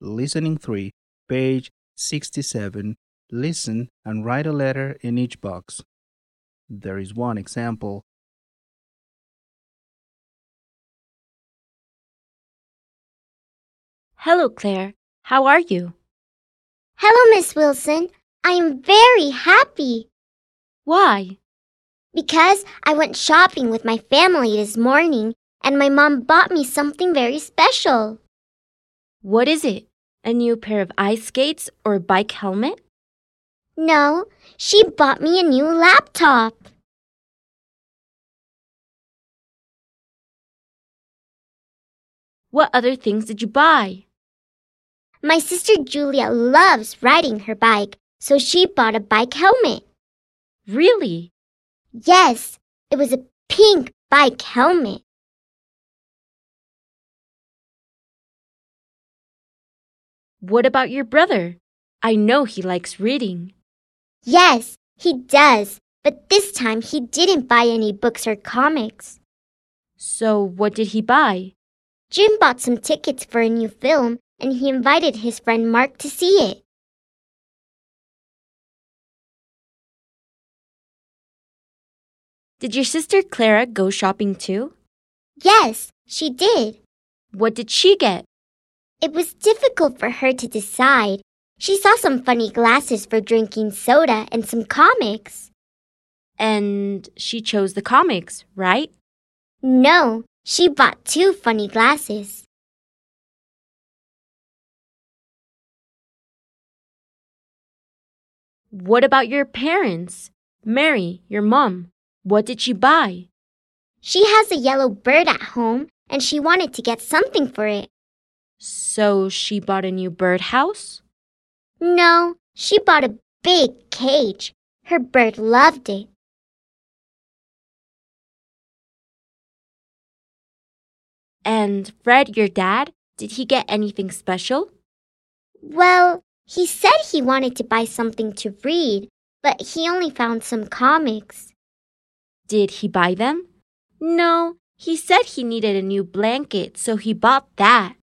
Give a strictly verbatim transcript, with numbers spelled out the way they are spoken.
Listening three, page sixty-seven. Listen and write a letter in each box. There is one example. Hello, Claire. How are you? Hello, Miss Wilson. I am very happy. Why? Because I went shopping with my family this morning and my mom bought me something very special. What is it? A new pair of ice skates or a bike helmet? No, she bought me a new laptop. What other things did you buy? My sister Julia loves riding her bike, so she bought a bike helmet. Really? Yes, it was a pink bike helmet. What about your brother? I know he likes reading. Yes, he does, but this time he didn't buy any books or comics. So what did he buy? Jim bought some tickets for a new film, and he invited his friend Mark to see it. Did your sister Clara go shopping too? Yes, she did. What did she get? It was difficult for her to decide. She saw some funny glasses for drinking soda and some comics. And she chose the comics, right? No, she bought two funny glasses. What about your parents? Mary, your mom, what did she buy? She has a yellow bird at home, and she wanted to get something for it. So she bought a new birdhouse? No, she bought a big cage. Her bird loved it. And Fred, your dad, did he get anything special? Well, he said he wanted to buy something to read, but he only found some comics. Did he buy them? No, he said he needed a new blanket, so he bought that.